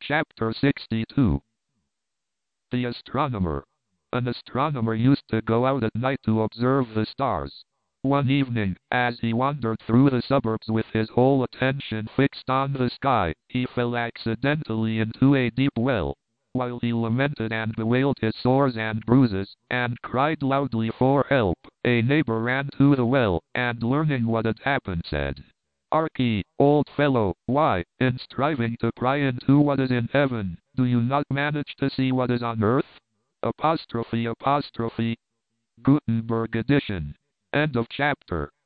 Chapter 62. The Astronomer. An astronomer used to go out at night to observe the stars. One evening, as he wandered through the suburbs with his whole attention fixed on the sky, he fell accidentally into a deep well. While he lamented and bewailed his sores and bruises, and cried loudly for help, a neighbor ran to the well, and learning what had happened said, "Harkee, old fellow, why, in striving to pry into what is in heaven, do you not manage to see what is on earth?" Gutenberg edition. End of chapter.